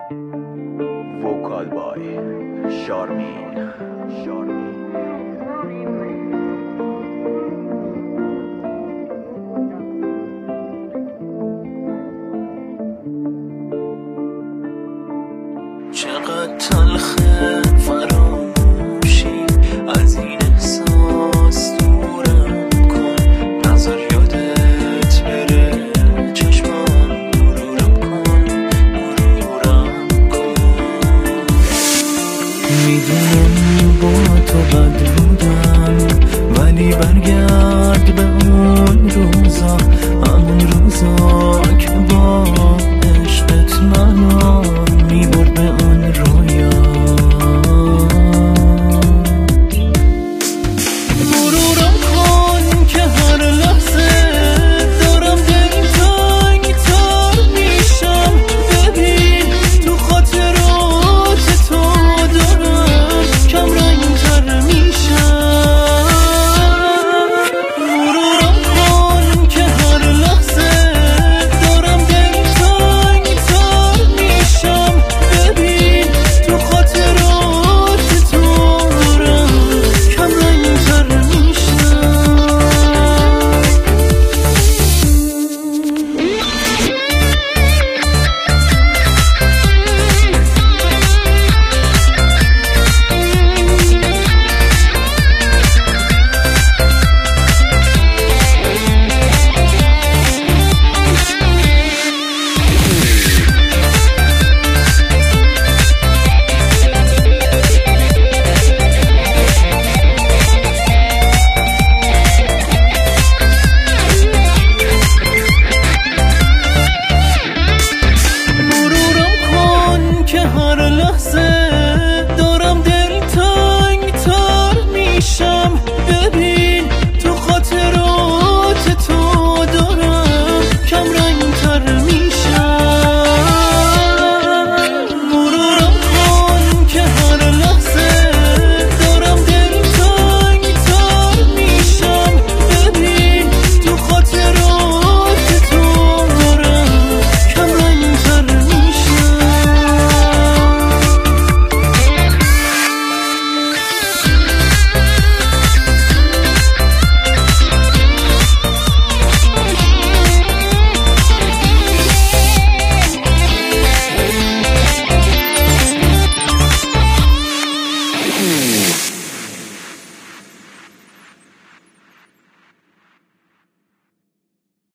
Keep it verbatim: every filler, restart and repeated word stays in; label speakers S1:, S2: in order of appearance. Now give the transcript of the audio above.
S1: وکال بای شارمین شارمین
S2: چقدر تلخه فراموشی از این احساس دورم کن نظر یادت بره چشمام مرورم کن مرورم کن میدونم با تو بد بودم ولی برگرد به اون روزا همون روزا که با عشقت منو میبرد به اون رویا مرورم کن که هر لحظه دارم دلتنگ تر میشم ببین تو خاطرات تو دارم کم رنگ تر میشم مرورم کن که هر لحظه دارم دلتنگ تر میشم ببین تو خاطرات تو دارم کم رنگ تر میشم مرورم کن که هر لحظه